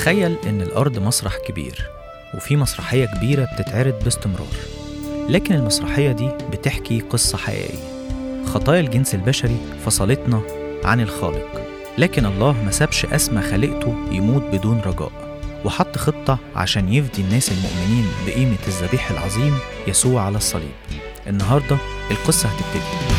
تخيل إن الأرض مسرح كبير وفي مسرحية كبيرة بتتعرض باستمرار، لكن المسرحية دي بتحكي قصة حقيقية. خطايا الجنس البشري فصلتنا عن الخالق، لكن الله ما سابش أسمى خلقته يموت بدون رجاء، وحط خطة عشان يفدي الناس المؤمنين بقيمة الذبيح العظيم يسوع على الصليب. النهاردة القصة هتبتدي.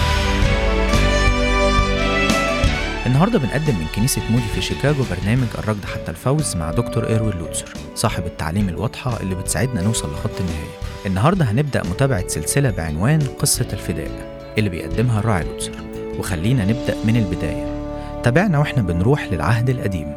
النهاردة بنقدم من كنيسة مودي في شيكاغو برنامج الركض حتى الفوز مع دكتور إيروين لوتسر، صاحب التعليم الواضحة اللي بتساعدنا نوصل لخط النهاية. النهاردة هنبدأ متابعة سلسلة بعنوان قصة الفداء اللي بيقدمها الراعي لوتسر، وخلينا نبدأ من البداية. تابعنا وإحنا بنروح للعهد القديم.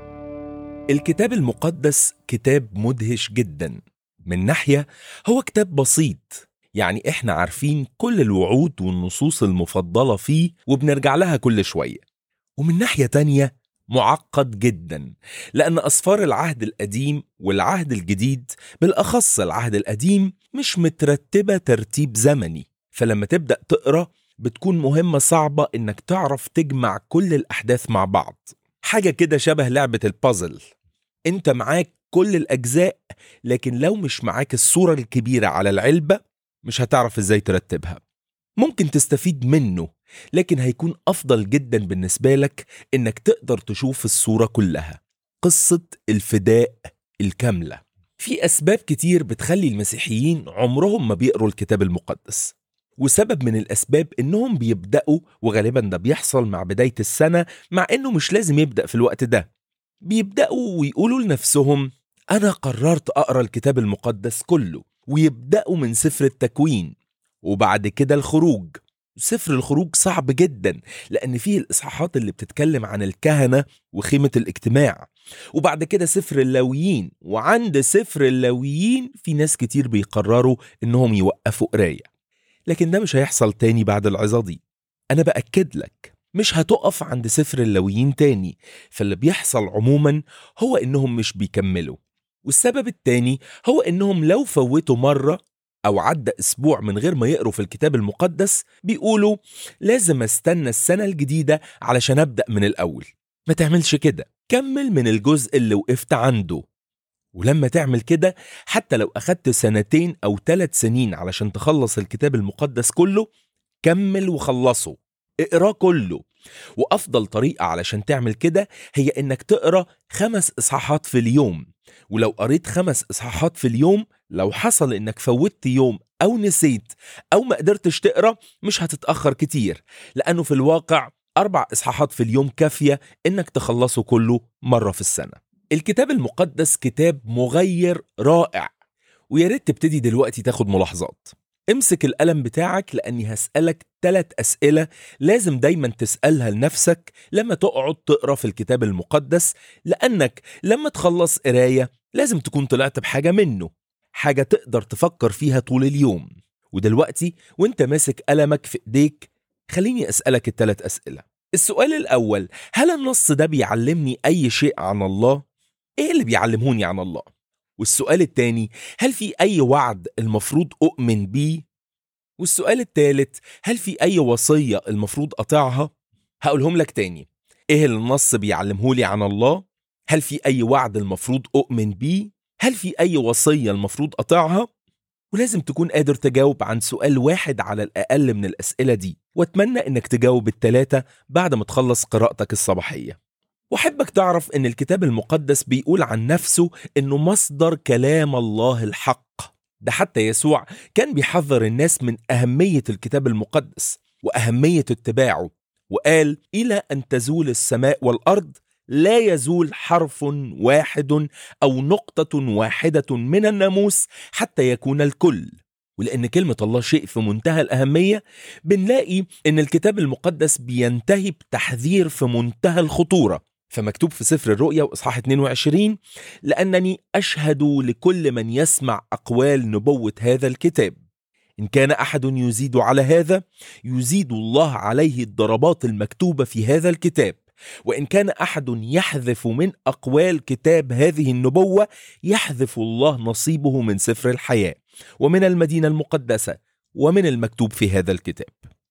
الكتاب المقدس كتاب مدهش جدا. من ناحية هو كتاب بسيط، يعني إحنا عارفين كل الوعود والنصوص المفضلة فيه وبنرجع لها كل شوية. ومن ناحية تانية معقد جدا، لأن أسفار العهد القديم والعهد الجديد، بالأخص العهد القديم، مش مترتبة ترتيب زمني، فلما تبدأ تقرأ بتكون مهمة صعبة إنك تعرف تجمع كل الأحداث مع بعض. حاجة كده شبه لعبة البازل، انت معاك كل الأجزاء، لكن لو مش معاك الصورة الكبيرة على العلبة مش هتعرف ازاي ترتبها. ممكن تستفيد منه، لكن هيكون أفضل جدا بالنسبة لك إنك تقدر تشوف الصورة كلها. قصة الفداء الكاملة. في أسباب كتير بتخلي المسيحيين عمرهم ما بيقروا الكتاب المقدس، وسبب من الأسباب إنهم بيبدأوا، وغالبا ده بيحصل مع بداية السنة، مع إنه مش لازم يبدأ في الوقت ده. بيبدأوا ويقولوا لنفسهم أنا قررت أقرأ الكتاب المقدس كله، ويبدأوا من سفر التكوين وبعد كده الخروج. سفر الخروج صعب جدا، لأن فيه الإصحاحات اللي بتتكلم عن الكهنة وخيمة الاجتماع. وبعد كده سفر اللاويين، وعند سفر اللاويين في ناس كتير بيقرروا إنهم يوقفوا قراية، لكن ده مش هيحصل تاني بعد العظة دي. أنا بأكد لك مش هتقف عند سفر اللاويين تاني، فاللي بيحصل عموما هو إنهم مش بيكملوا. والسبب التاني هو إنهم لو فوتوا مرة أو عدى أسبوع من غير ما يقروا في الكتاب المقدس، بيقولوا لازم استنى السنة الجديدة علشان أبدأ من الأول. ما تعملش كده، كمل من الجزء اللي وقفت عنده. ولما تعمل كده، حتى لو أخدت 2 أو 3 سنين علشان تخلص الكتاب المقدس كله، كمل وخلصه، اقراه كله. وأفضل طريقة علشان تعمل كده هي إنك تقرأ 5 إصحاحات في اليوم. ولو قريت 5 إصحاحات في اليوم، لو حصل إنك فوتت يوم أو نسيت أو ما قدرتش تقرأ، مش هتتأخر كتير، لأنه في الواقع 4 إصحاحات في اليوم كافية إنك تخلصه كله مرة في السنة. الكتاب المقدس كتاب مغير رائع، وياريت تبتدي دلوقتي تاخد ملاحظات. امسك القلم بتاعك، لأني هسألك 3 أسئلة لازم دايما تسألها لنفسك لما تقعد تقرأ في الكتاب المقدس، لأنك لما تخلص قراية لازم تكون طلعت بحاجة منه، حاجة تقدر تفكر فيها طول اليوم. ودلوقتي وانت ماسك قلمك في ايديك، خليني أسألك ال3 أسئلة. السؤال الأول، هل النص ده بيعلمني أي شيء عن الله؟ إيه اللي بيعلموني عن الله؟ والسؤال التاني، هل في أي وعد المفروض أؤمن بيه؟ والسؤال التالت، هل في أي وصية المفروض أطيعها؟ هقولهم لك تاني. إيه اللي النص بيعلمهولي عن الله؟ هل في أي وعد المفروض أؤمن بيه؟ هل في أي وصية المفروض أطيعها؟ ولازم تكون قادر تجاوب عن سؤال واحد على الأقل من الأسئلة دي، وأتمنى إنك تجاوب ال3 بعد ما تخلص قراءتك الصباحية. وأحبك تعرف إن الكتاب المقدس بيقول عن نفسه إنه مصدر كلام الله الحق. ده حتى يسوع كان بيحذر الناس من أهمية الكتاب المقدس وأهمية اتباعه، وقال إلى أن تزول السماء والأرض لا يزول حرف واحد أو نقطة واحدة من الناموس حتى يكون الكل. ولأن كلمة الله شيء في منتهى الأهمية، بنلاقي إن الكتاب المقدس بينتهي بتحذير في منتهى الخطورة. فمكتوب في سفر الرؤيا وإصحاح 22، لأنني أشهد لكل من يسمع أقوال نبوة هذا الكتاب، إن كان أحد يزيد على هذا يزيد الله عليه الضربات المكتوبة في هذا الكتاب، وإن كان أحد يحذف من أقوال كتاب هذه النبوة يحذف الله نصيبه من سفر الحياة ومن المدينة المقدسة ومن المكتوب في هذا الكتاب.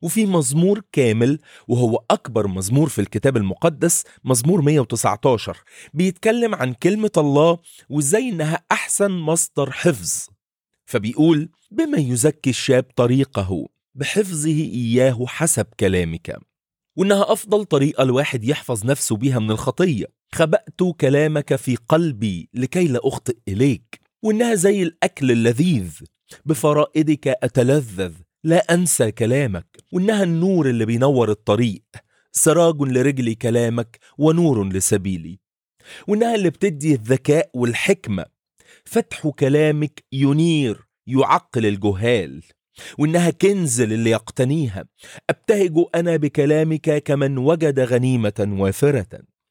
وفي مزمور كامل وهو أكبر مزمور في الكتاب المقدس، مزمور 119، بيتكلم عن كلمة الله وإزاي إنها أحسن مصدر حفظ. فبيقول: بما يزكي الشاب طريقه بحفظه إياه حسب كلامك. وإنها أفضل طريقة الواحد يحفظ نفسه بيها من الخطية. خبأت كلامك في قلبي لكي لا أخطئ إليك. وإنها زي الأكل اللذيذ، بفرائدك أتلذذ لا أنسى كلامك. وإنها النور اللي بينور الطريق، سراج لرجلي كلامك ونور لسبيلي. وإنها اللي بتدي الذكاء والحكمة، فتح كلامك ينير يعقل الجهال. وإنها كنز للي يقتنيها، أبتهج أنا بكلامك كمن وجد غنيمة وافرة.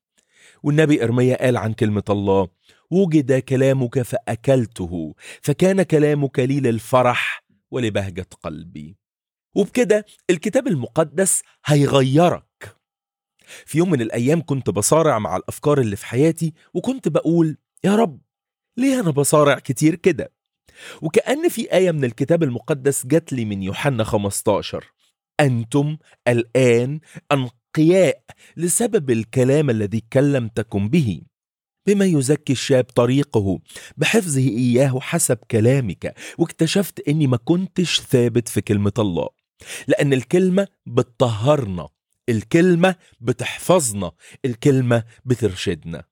والنبي إرميا قال عن كلمة الله: وجد كلامك فأكلته، فكان كلامك لي للفرح ولبهجة قلبي. وبكده الكتاب المقدس هيغيرك. في يوم من الأيام كنت بصارع مع الأفكار اللي في حياتي، وكنت بقول: يا رب، ليه أنا بصارع كتير كده؟ وكأن في آية من الكتاب المقدس جات لي من يوحنا 15: أنتم الآن أنقياء لسبب الكلام الذي كلمتكم به. بما يزكي الشاب طريقه بحفظه إياه حسب كلامك. واكتشفت أني ما كنتش ثابت في كلمة الله، لأن الكلمة بتطهرنا، الكلمة بتحفظنا، الكلمة بترشدنا.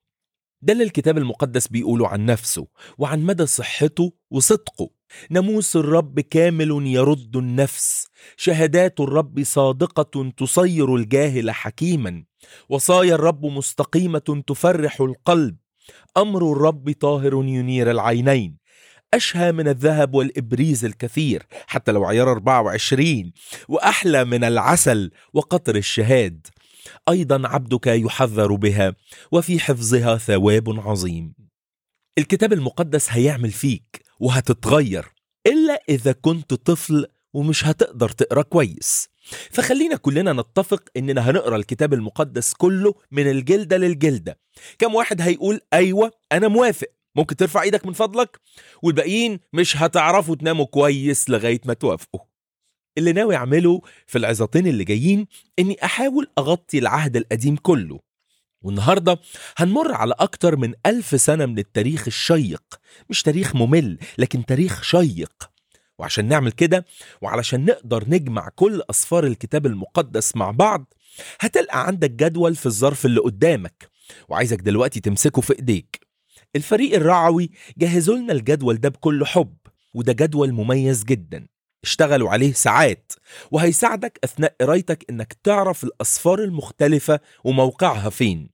ده اللي الكتاب المقدس بيقوله عن نفسه وعن مدى صحته وصدقه. ناموس الرب كامل يرد النفس، شهادات الرب صادقة تصير الجاهل حكيما، وصايا الرب مستقيمة تفرح القلب، أمر الرب طاهر ينير العينين، أشهى من الذهب والإبريز الكثير حتى لو عيار 24، وأحلى من العسل وقطر الشهاد. أيضا عبدك يحذر بها، وفي حفظها ثواب عظيم. الكتاب المقدس هيعمل فيك وهتتغير، إلا إذا كنت طفل ومش هتقدر تقرأ كويس. فخلينا كلنا نتفق إننا هنقرأ الكتاب المقدس كله من الجلدة للجلدة. كم واحد هيقول أيوة أنا موافق؟ ممكن ترفع إيدك من فضلك؟ والباقيين مش هتعرفوا تناموا كويس لغاية ما توافقوا. اللي ناوي أعمله في العظتين اللي جايين إني أحاول أغطي العهد القديم كله. والنهاردة هنمر على أكتر من 1000 سنة من التاريخ الشيق، مش تاريخ ممل لكن تاريخ شيق. وعشان نعمل كده، وعلشان نقدر نجمع كل أسفار الكتاب المقدس مع بعض، هتلقى عندك جدول في الظرف اللي قدامك، وعايزك دلوقتي تمسكه في إيديك. الفريق الرعوي جهزوا لنا الجدول ده بكل حب، وده جدول مميز جدا اشتغلوا عليه ساعات، وهيساعدك أثناء قرايتك إنك تعرف الأسفار المختلفة وموقعها فين.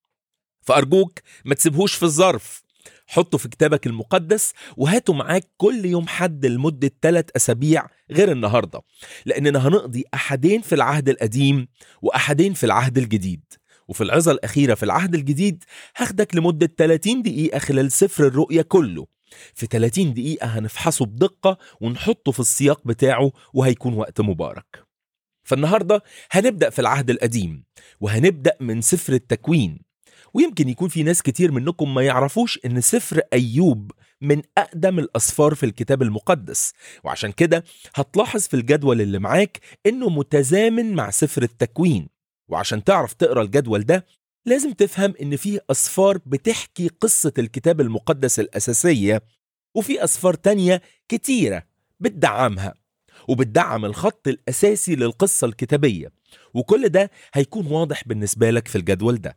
فأرجوك ما تسيبهوش في الظرف، حطه في كتابك المقدس وهاته معاك كل يوم حد لمدة 3 أسابيع غير النهاردة، لأننا هنقضي أحدين في العهد القديم وأحدين في العهد الجديد. وفي العظة الأخيرة في العهد الجديد هاخدك لمدة 30 دقيقة خلال سفر الرؤيا كله. في 30 دقيقة هنفحصه بدقة ونحطه في السياق بتاعه، وهيكون وقت مبارك. فالنهاردة هنبدأ في العهد القديم، وهنبدأ من سفر التكوين. ويمكن يكون في ناس كتير منكم ما يعرفوش إن سفر أيوب من أقدم الأسفار في الكتاب المقدس، وعشان كده هتلاحظ في الجدول اللي معاك إنه متزامن مع سفر التكوين. وعشان تعرف تقرأ الجدول ده لازم تفهم إن فيه أسفار بتحكي قصة الكتاب المقدس الأساسية، وفي أسفار تانية كتيرة بتدعمها وبتدعم الخط الأساسي للقصة الكتابية، وكل ده هيكون واضح بالنسبة لك في الجدول ده.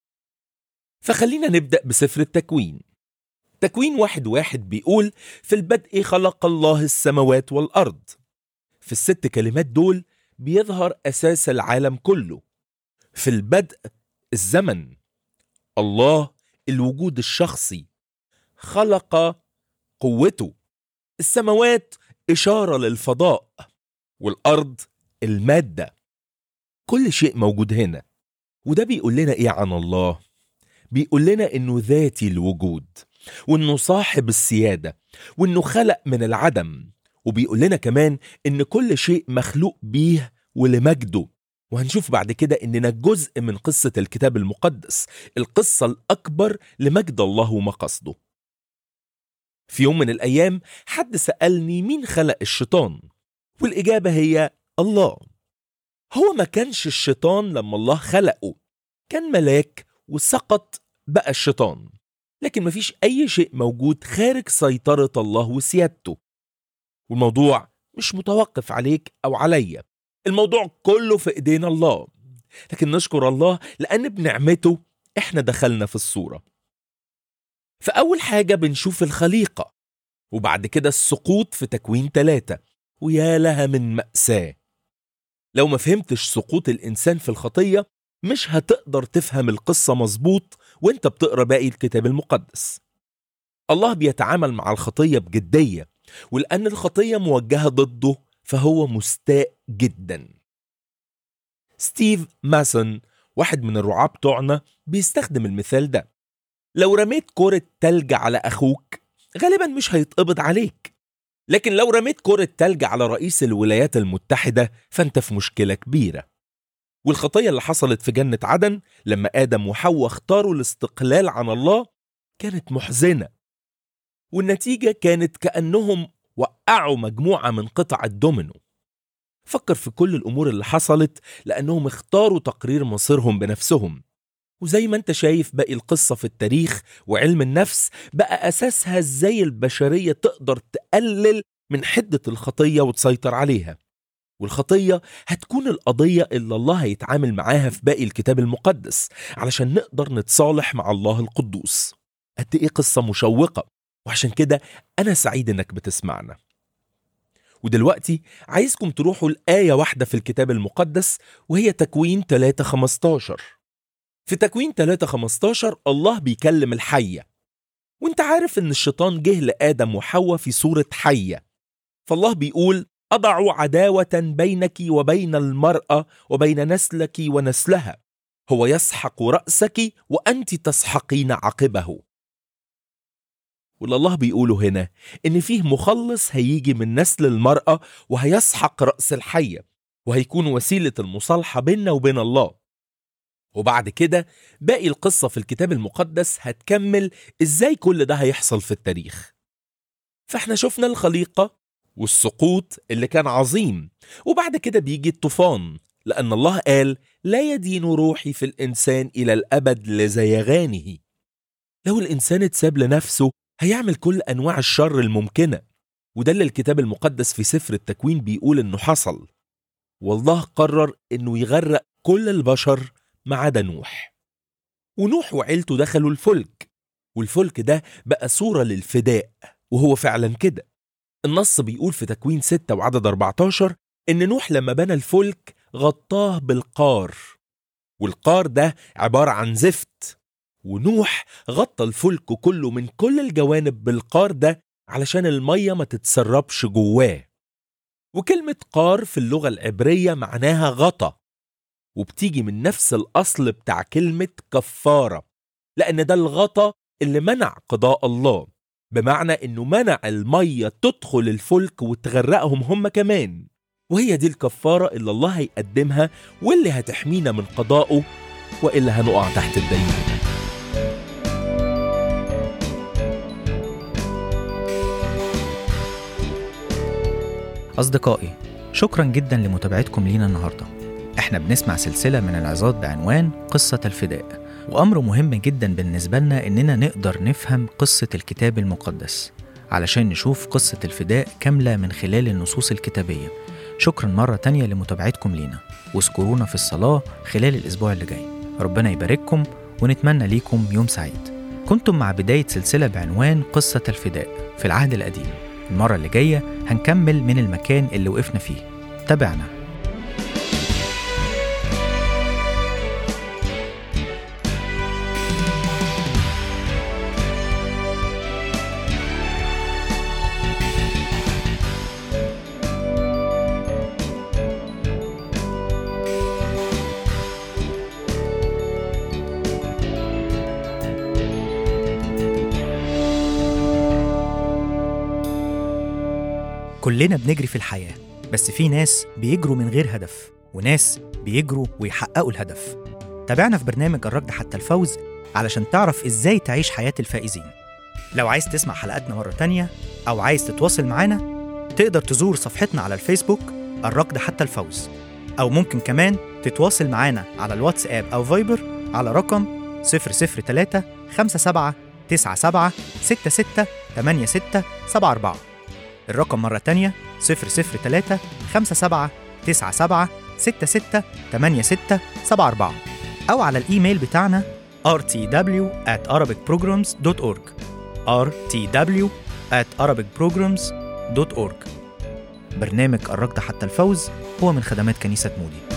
فخلينا نبدأ بسفر التكوين. تكوين 1:1 بيقول: في البدء خلق الله السماوات والأرض. في ال6 كلمات دول بيظهر أساس العالم كله. في البدء الزمن، الله الوجود الشخصي، خلق قوته، السماوات إشارة للفضاء، والأرض المادة. كل شيء موجود هنا. وده بيقول لنا إيه عن الله؟ بيقول لنا إنه ذاتي الوجود، وإنه صاحب السيادة، وإنه خلق من العدم. وبيقول لنا كمان إن كل شيء مخلوق بيه ولمجده. وهنشوف بعد كده إننا جزء من قصة الكتاب المقدس، القصة الأكبر لمجد الله ومقصده. في يوم من الأيام حد سألني مين خلق الشيطان؟ والإجابة هي الله. هو ما كانش الشيطان لما الله خلقه، كان ملاك وسقط بقى الشيطان، لكن مفيش أي شيء موجود خارج سيطرة الله وسيادته. والموضوع مش متوقف عليك أو عليا، الموضوع كله في إيدينا الله. لكن نشكر الله لأن بنعمته إحنا دخلنا في الصورة. فأول حاجة بنشوف الخليقة، وبعد كده السقوط في تكوين 3، ويا لها من مأساة. لو ما فهمتش سقوط الإنسان في الخطية مش هتقدر تفهم القصة مظبوط وانت بتقرأ باقي الكتاب المقدس. الله بيتعامل مع الخطية بجدية، ولأن الخطية موجهة ضده فهو مستاء جدا. ستيف ماسون واحد من الرعاة بتوعنا بيستخدم المثال ده. لو رميت كرة تلج على أخوك غالبا مش هيتقبض عليك، لكن لو رميت كرة تلج على رئيس الولايات المتحدة فانت في مشكلة كبيرة. والخطية اللي حصلت في جنة عدن لما آدم وحواء اختاروا الاستقلال عن الله كانت محزنة، والنتيجة كانت كأنهم وقعوا مجموعة من قطع الدومينو. فكر في كل الأمور اللي حصلت لأنهم اختاروا تقرير مصيرهم بنفسهم. وزي ما انت شايف باقي القصة في التاريخ وعلم النفس بقى أساسها ازاي البشرية تقدر تقلل من حدة الخطية وتسيطر عليها. والخطية هتكون القضية اللي الله هيتعامل معاها في باقي الكتاب المقدس علشان نقدر نتصالح مع الله القدوس. قد ايه قصة مشوقة، وعشان كده أنا سعيد إنك بتسمعنا. ودلوقتي عايزكم تروحوا لآية واحدة في الكتاب المقدس، وهي تكوين 3:15. في تكوين 3:15 الله بيكلم الحية، وانت عارف إن الشيطان جه لآدم وحواء في صورة حية. فالله بيقول: أضع عداوة بينك وبين المرأة وبين نسلك ونسلها، هو يسحق رأسك وأنت تسحقين عقبه. واللي الله بيقوله هنا إن فيه مخلص هيجي من نسل المرأة وهيسحق رأس الحية، وهيكون وسيلة المصالحة بيننا وبين الله. وبعد كده باقي القصة في الكتاب المقدس هتكمل إزاي كل ده هيحصل في التاريخ. فاحنا شفنا الخليقة والسقوط اللي كان عظيم، وبعد كده بيجي الطوفان، لأن الله قال: لا يدين روحي في الإنسان إلى الأبد لزيغانه. لو الإنسان اتساب لنفسه هيعمل كل أنواع الشر الممكنة، وده اللي الكتاب المقدس في سفر التكوين بيقول إنه حصل. والله قرر إنه يغرق كل البشر ما عدا نوح. ونوح وعيلته دخلوا الفلك، والفلك ده بقى صورة للفداء، وهو فعلا كده. النص بيقول في تكوين 6 وعدد 14 إن نوح لما بنى الفلك غطاه بالقار، والقار ده عبارة عن زفت، ونوح غطى الفلك كله من كل الجوانب بالقار ده علشان المية ما تتسربش جواه. وكلمة قار في اللغة العبرية معناها غطا، وبتيجي من نفس الأصل بتاع كلمة كفارة، لأن ده الغطا اللي منع قضاء الله، بمعنى إنه منع المية تدخل الفلك وتغرقهم هم كمان. وهي دي الكفارة اللي الله هيقدمها واللي هتحمينا من قضائه، وإلا هنقع تحت الدين. أصدقائي، شكرا جدا لمتابعتكم لينا النهاردة. احنا بنسمع سلسلة من العظات بعنوان قصة الفداء، وأمر مهم جدا بالنسبة لنا إننا نقدر نفهم قصة الكتاب المقدس علشان نشوف قصة الفداء كاملة من خلال النصوص الكتابية. شكرا مرة تانية لمتابعتكم لينا، واذكرونا في الصلاة خلال الأسبوع اللي جاي. ربنا يبارككم، ونتمنى ليكم يوم سعيد. كنتم مع بداية سلسلة بعنوان قصة الفداء في العهد القديم. المرة اللي جاية هنكمل من المكان اللي وقفنا فيه. تابعنا. كلنا بنجري في الحياة، بس في ناس بيجروا من غير هدف، وناس بيجروا ويحققوا الهدف. تابعنا في برنامج الركض حتى الفوز علشان تعرف إزاي تعيش حياة الفائزين. لو عايز تسمع حلقاتنا مرة تانية أو عايز تتواصل معانا، تقدر تزور صفحتنا على الفيسبوك الركض حتى الفوز. أو ممكن كمان تتواصل معانا على الواتساب أو فايبر على رقم 003 57 97 66 86 74. الرقم مرة تانية 003 57 97 66 86 74، أو على الإيميل بتاعنا rtw@arabicprograms.org rtw@arabicprograms.org. برنامج الركض حتى الفوز هو من خدمات كنيسة مودي.